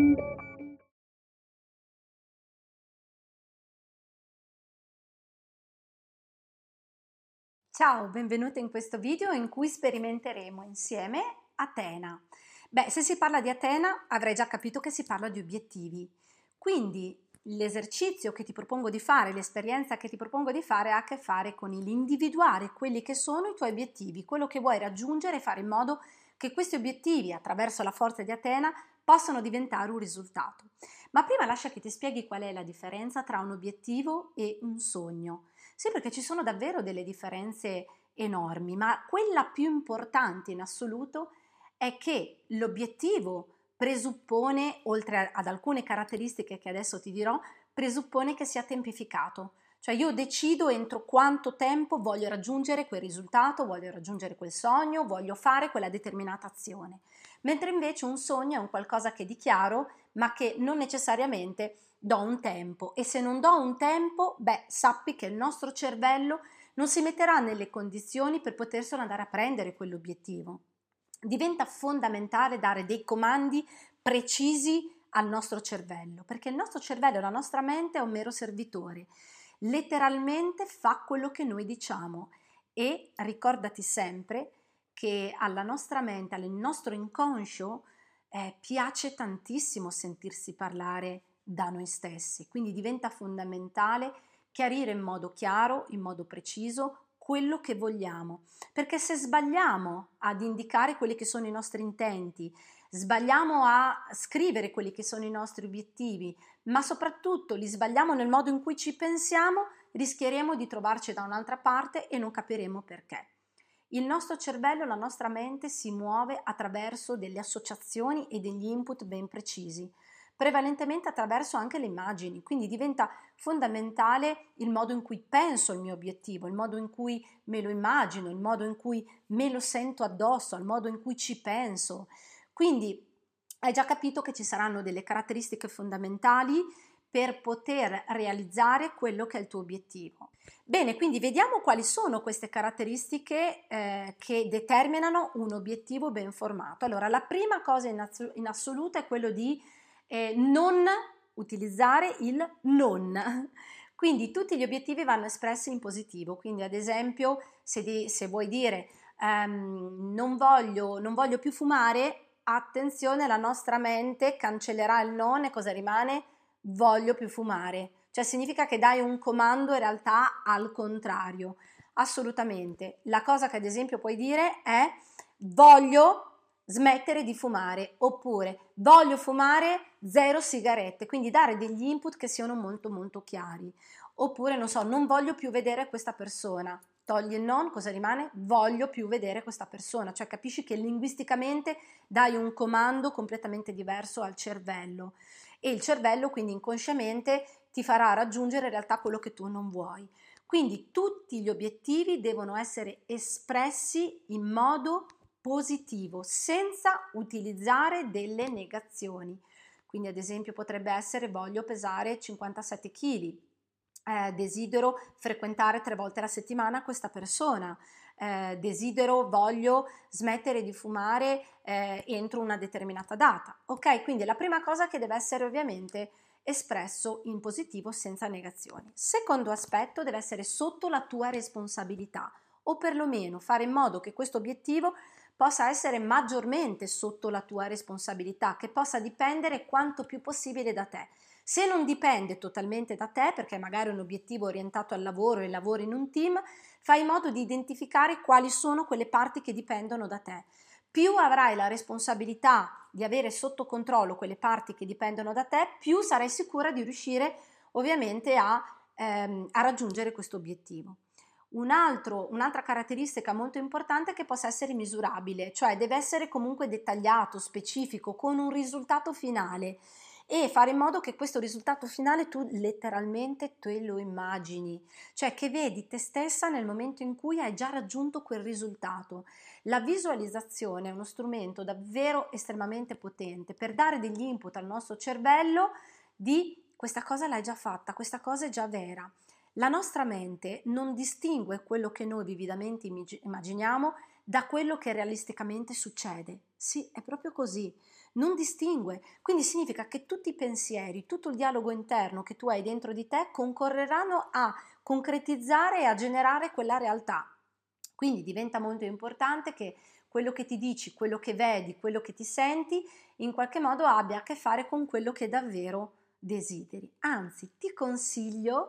Ciao, benvenuta in questo video in cui sperimenteremo insieme Atena. Beh, se si parla di Atena avrai già capito che si parla di obiettivi, quindi l'esercizio che ti propongo di fare, l'esperienza che ti propongo di fare ha a che fare con l'individuare quelli che sono i tuoi obiettivi, quello che vuoi raggiungere e fare in modo che questi obiettivi, attraverso la forza di Atena, possano diventare un risultato. Ma prima lascia che ti spieghi qual è la differenza tra un obiettivo e un sogno. Sì, perché ci sono davvero delle differenze enormi, ma quella più importante in assoluto è che l'obiettivo presuppone, oltre ad alcune caratteristiche che adesso ti dirò, presuppone che sia tempificato. Cioè io decido entro quanto tempo voglio raggiungere quel risultato, voglio raggiungere quel sogno, voglio fare quella determinata azione. Mentre invece un sogno è un qualcosa che dichiaro, ma che non necessariamente do un tempo, e se non do un tempo, sappi che il nostro cervello non si metterà nelle condizioni per poterselo andare a prendere quell'obiettivo. Diventa fondamentale dare dei comandi precisi al nostro cervello, perché il nostro cervello, la nostra mente è un mero servitore, letteralmente fa quello che noi diciamo. E ricordati sempre che alla nostra mente, al nostro inconscio, piace tantissimo sentirsi parlare da noi stessi, quindi diventa fondamentale chiarire in modo chiaro, in modo preciso, quello che vogliamo, perché se sbagliamo ad indicare quelli che sono i nostri intenti, sbagliamo a scrivere quelli che sono i nostri obiettivi, ma soprattutto li sbagliamo nel modo in cui ci pensiamo, rischieremo di trovarci da un'altra parte e non capiremo perché. Il nostro cervello, la nostra mente si muove attraverso delle associazioni e degli input ben precisi, prevalentemente attraverso anche le immagini, quindi diventa fondamentale il modo in cui penso il mio obiettivo, il modo in cui me lo immagino, il modo in cui me lo sento addosso, il modo in cui ci penso. Quindi hai già capito che ci saranno delle caratteristiche fondamentali per poter realizzare quello che è il tuo obiettivo. Bene, quindi vediamo quali sono queste caratteristiche che determinano un obiettivo ben formato. Allora, la prima cosa in assoluto è quello di non utilizzare il non. Quindi tutti gli obiettivi vanno espressi in positivo, quindi ad esempio se vuoi dire non voglio più fumare, attenzione, la nostra mente cancellerà il non e cosa rimane? Voglio più fumare. Cioè significa che dai un comando in realtà al contrario. Assolutamente. La cosa che ad esempio puoi dire è voglio smettere di fumare oppure voglio fumare 0 sigarette, quindi dare degli input che siano molto molto chiari. Oppure non so, non voglio più vedere questa persona. Togli il non, cosa rimane? Voglio più vedere questa persona, cioè capisci che linguisticamente dai un comando completamente diverso al cervello e il cervello quindi inconsciamente ti farà raggiungere in realtà quello che tu non vuoi. Quindi tutti gli obiettivi devono essere espressi in modo positivo, senza utilizzare delle negazioni. Quindi ad esempio potrebbe essere voglio pesare 57 kg, desidero frequentare 3 volte alla settimana questa persona, voglio smettere di fumare entro una determinata data. Ok, quindi la prima cosa che deve essere ovviamente espresso in positivo senza negazioni. Secondo aspetto, deve essere sotto la tua responsabilità o perlomeno fare in modo che questo obiettivo possa essere maggiormente sotto la tua responsabilità, che possa dipendere quanto più possibile da te. Se non dipende totalmente da te, perché magari è un obiettivo orientato al lavoro e lavori in un team, fai in modo di identificare quali sono quelle parti che dipendono da te. Più avrai la responsabilità di avere sotto controllo quelle parti che dipendono da te, più sarai sicura di riuscire ovviamente a raggiungere questo obiettivo. Un'altra caratteristica molto importante è che possa essere misurabile, cioè deve essere comunque dettagliato, specifico, con un risultato finale e fare in modo che questo risultato finale tu letteralmente te lo immagini, cioè che vedi te stessa nel momento in cui hai già raggiunto quel risultato. La visualizzazione è uno strumento davvero estremamente potente per dare degli input al nostro cervello di questa cosa l'hai già fatta, questa cosa è già vera. La nostra mente non distingue quello che noi vividamente immaginiamo da quello che realisticamente succede. Sì, è proprio così. non distingue, quindi significa che tutti i pensieri, tutto il dialogo interno che tu hai dentro di te concorreranno a concretizzare e a generare quella realtà. Quindi diventa molto importante che quello che ti dici, quello che vedi, quello che ti senti, in qualche modo abbia a che fare con quello che davvero desideri. Anzi, ti consiglio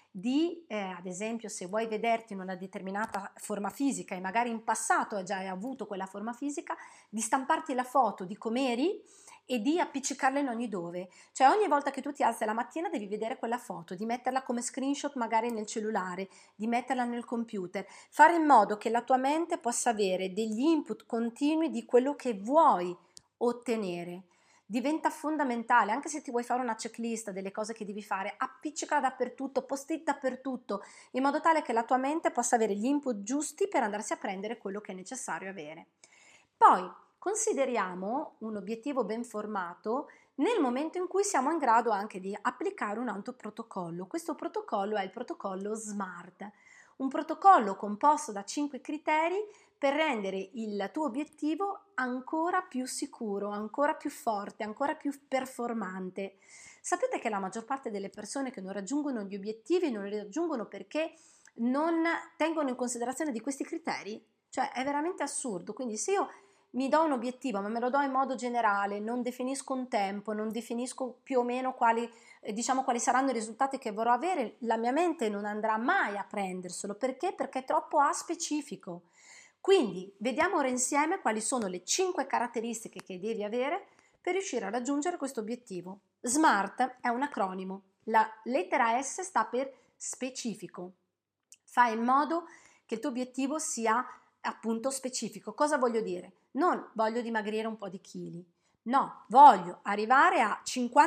di, ad esempio, se vuoi vederti in una determinata forma fisica e magari in passato già hai avuto quella forma fisica, di stamparti la foto di com'eri e di appiccicarla in ogni dove. Cioè ogni volta che tu ti alzi la mattina devi vedere quella foto, di metterla come screenshot magari nel cellulare, di metterla nel computer, fare in modo che la tua mente possa avere degli input continui di quello che vuoi ottenere. Diventa fondamentale, anche se ti vuoi fare una checklist delle cose che devi fare, appiccicala dappertutto, post-it dappertutto, in modo tale che la tua mente possa avere gli input giusti per andarsi a prendere quello che è necessario avere. Poi consideriamo un obiettivo ben formato nel momento in cui siamo in grado anche di applicare un altro protocollo. Questo protocollo è il protocollo SMART, un protocollo composto da 5 criteri per rendere il tuo obiettivo ancora più sicuro, ancora più forte, ancora più performante. Sapete che la maggior parte delle persone che non raggiungono gli obiettivi non li raggiungono perché non tengono in considerazione di questi criteri? Cioè è veramente assurdo. Quindi se io mi do un obiettivo, ma me lo do in modo generale, non definisco un tempo, non definisco più o meno quali saranno i risultati che vorrò avere, la mia mente non andrà mai a prenderselo. Perché? Perché è troppo aspecifico. Quindi vediamo ora insieme quali sono le 5 caratteristiche che devi avere per riuscire a raggiungere questo obiettivo. SMART è un acronimo. La lettera S sta per specifico. Fai in modo che il tuo obiettivo sia appunto specifico. Cosa voglio dire? Non voglio dimagrire un po' di chili. No, voglio arrivare a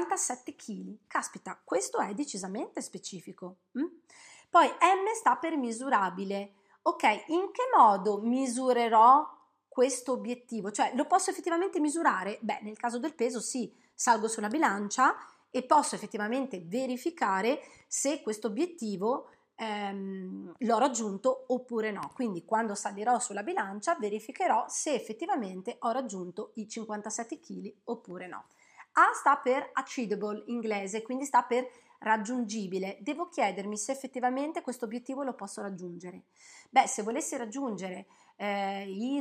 57 kg. Caspita, questo è decisamente specifico. Poi M sta per misurabile. Ok, in che modo misurerò questo obiettivo? Cioè, lo posso effettivamente misurare? Beh, nel caso del peso sì, salgo sulla bilancia e posso effettivamente verificare se questo obiettivo l'ho raggiunto oppure no. Quindi quando salirò sulla bilancia verificherò se effettivamente ho raggiunto i 57 kg oppure no. A sta per achievable, inglese, quindi sta per raggiungibile. Devo chiedermi se effettivamente questo obiettivo lo posso raggiungere. Beh, se volessi raggiungere i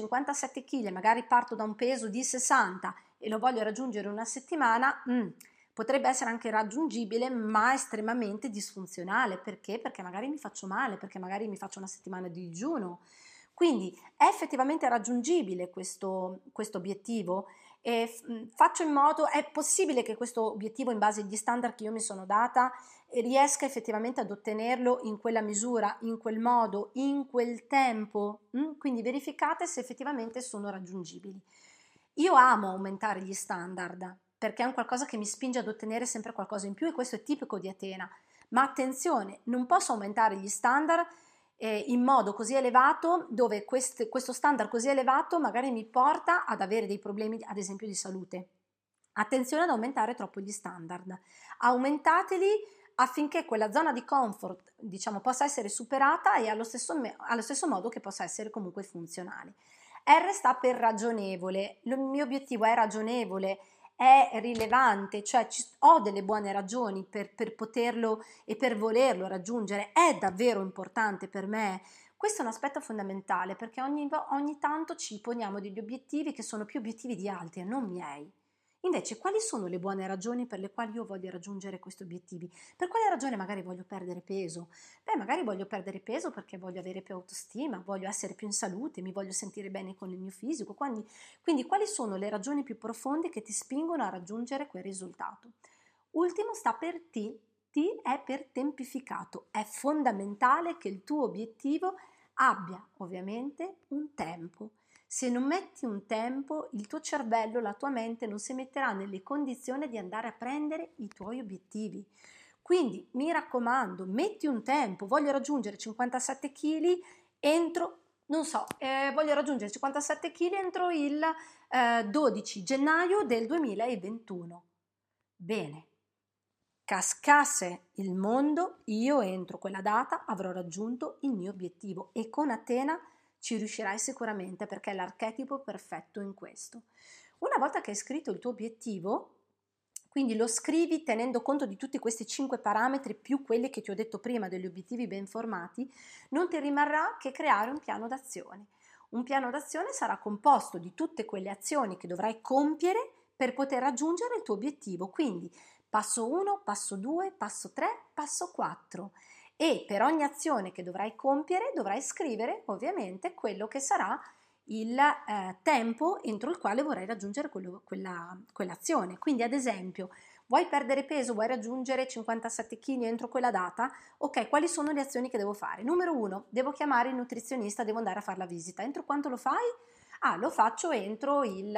57 kg, magari parto da un peso di 60 e lo voglio raggiungere in una settimana, potrebbe essere anche raggiungibile, ma estremamente disfunzionale. Perché? Perché magari mi faccio male, perché magari mi faccio una settimana di digiuno. Quindi è effettivamente raggiungibile questo obiettivo? E faccio in modo, è possibile che questo obiettivo, in base agli standard che io mi sono data, riesca effettivamente ad ottenerlo in quella misura, in quel modo, in quel tempo? Quindi verificate se effettivamente sono raggiungibili. Io amo aumentare gli standard perché è un qualcosa che mi spinge ad ottenere sempre qualcosa in più e questo è tipico di Atena. Ma attenzione, non posso aumentare gli standard in modo così elevato, dove questo standard così elevato magari mi porta ad avere dei problemi, ad esempio, di salute. Attenzione ad aumentare troppo gli standard. Aumentateli affinché quella zona di comfort, possa essere superata e allo stesso modo che possa essere comunque funzionale. R sta per ragionevole. Il mio obiettivo è ragionevole, è rilevante, cioè ho delle buone ragioni per poterlo e per volerlo raggiungere, è davvero importante per me. Questo è un aspetto fondamentale perché ogni tanto ci poniamo degli obiettivi che sono più obiettivi di altri e non miei. Invece, quali sono le buone ragioni per le quali io voglio raggiungere questi obiettivi? Per quale ragione magari voglio perdere peso? Beh, magari voglio perdere peso perché voglio avere più autostima, voglio essere più in salute, mi voglio sentire bene con il mio fisico. Quindi quali sono le ragioni più profonde che ti spingono a raggiungere quel risultato? Ultimo sta per T. T è per tempificato. È fondamentale che il tuo obiettivo abbia ovviamente un tempo. Se non metti un tempo, il tuo cervello, la tua mente non si metterà nelle condizioni di andare a prendere i tuoi obiettivi. Quindi mi raccomando, metti un tempo. Voglio raggiungere 57 kg entro, voglio raggiungere 57 kg entro il 12 gennaio del 2021. Bene. Cascasse il mondo, io entro quella data avrò raggiunto il mio obiettivo e con Atena ci riuscirai sicuramente perché è l'archetipo perfetto in questo. Una volta che hai scritto il tuo obiettivo, quindi lo scrivi tenendo conto di tutti questi 5 parametri più quelli che ti ho detto prima degli obiettivi ben formati, non ti rimarrà che creare un piano d'azione. Un piano d'azione sarà composto di tutte quelle azioni che dovrai compiere per poter raggiungere il tuo obiettivo. Quindi passo 1, passo 2, passo 3, passo 4. E per ogni azione che dovrai compiere dovrai scrivere ovviamente quello che sarà il tempo entro il quale vorrai raggiungere quell'azione. Quindi ad esempio, vuoi perdere peso, vuoi raggiungere 57 kg entro quella data? Ok, quali sono le azioni che devo fare? Numero 1, devo chiamare il nutrizionista, devo andare a fare la visita. Entro quanto lo fai? Ah, lo faccio entro il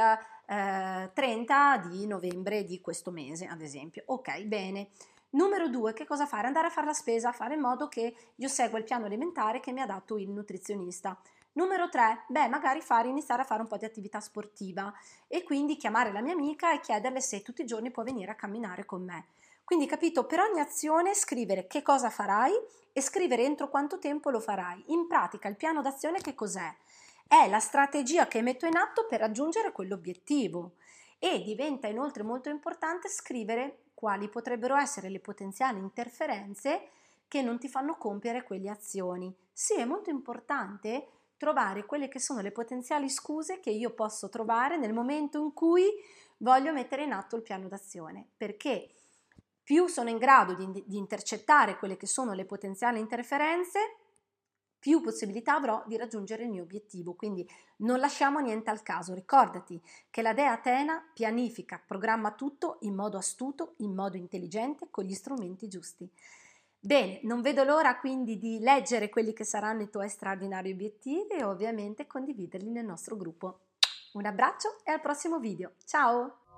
30 di novembre di questo mese, ad esempio. Ok, bene. Numero 2, che cosa fare? Andare a fare la spesa, fare in modo che io segua il piano alimentare che mi ha dato il nutrizionista. Numero 3, magari iniziare a fare un po' di attività sportiva e quindi chiamare la mia amica e chiederle se tutti i giorni può venire a camminare con me. Quindi, capito, per ogni azione scrivere che cosa farai e scrivere entro quanto tempo lo farai. In pratica il piano d'azione che cos'è? È la strategia che metto in atto per raggiungere quell'obiettivo e diventa inoltre molto importante scrivere quali potrebbero essere le potenziali interferenze che non ti fanno compiere quelle azioni. Sì, è molto importante trovare quelle che sono le potenziali scuse che io posso trovare nel momento in cui voglio mettere in atto il piano d'azione, perché più sono in grado di intercettare quelle che sono le potenziali interferenze, più possibilità avrò di raggiungere il mio obiettivo. Quindi non lasciamo niente al caso. Ricordati che la dea Atena pianifica, programma tutto in modo astuto, in modo intelligente, con gli strumenti giusti. Bene, non vedo l'ora quindi di leggere quelli che saranno i tuoi straordinari obiettivi e ovviamente condividerli nel nostro gruppo. Un abbraccio e al prossimo video. Ciao!